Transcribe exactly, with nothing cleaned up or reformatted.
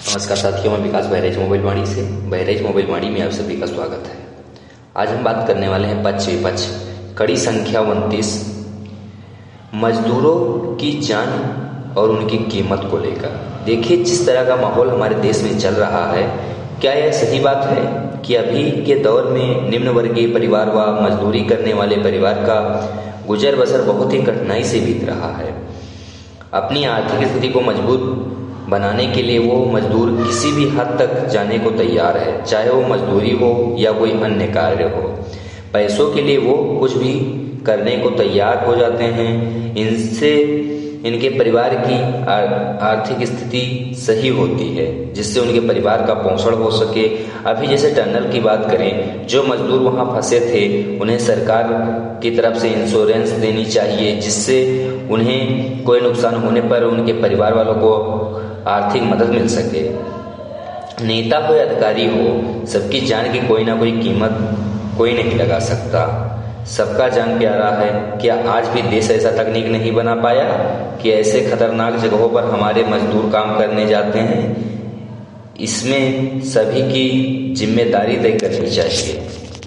नमस्कार साथियों, मैं विकास बहराइच मोबाइल वाणी से बहराइच मोबाइल वाणी में आप सभी का स्वागत है। आज हम बात करने वाले हैं पक्ष विपक्ष कड़ी संख्या उनतीस, मजदूरों की जान और उनकी कीमत को लेकर। देखिए, जिस तरह का माहौल हमारे देश में चल रहा है, क्या यह सही बात है कि अभी के दौर में निम्न वर्गीय परिवार व मजदूरी करने वाले परिवार का गुजर बसर बहुत ही कठिनाई से बीत रहा है। अपनी आर्थिक स्थिति को मजबूत बनाने के लिए वो मजदूर किसी भी हद तक जाने को तैयार है, चाहे वो मजदूरी हो या कोई अन्य कार्य हो। पैसों के लिए वो कुछ भी करने को तैयार हो जाते हैं। इनसे इनके परिवार की आर्थिक स्थिति सही होती है, जिससे उनके परिवार का पोषण हो सके। अभी जैसे टनल की बात करें, जो मजदूर वहां फंसे थे उन्हें सरकार की तरफ से इंश्योरेंस देनी चाहिए, जिससे उन्हें कोई नुकसान होने पर उनके परिवार वालों को आर्थिक मदद मिल सके। नेता हो या अधिकारी हो, सबकी जान की कोई ना कोई कीमत कोई नहीं लगा सकता। सबका जान प्यारा है। क्या आज भी देश ऐसा तकनीक नहीं बना पाया कि ऐसे खतरनाक जगहों पर हमारे मजदूर काम करने जाते हैं? इसमें सभी की जिम्मेदारी तय करनी चाहिए।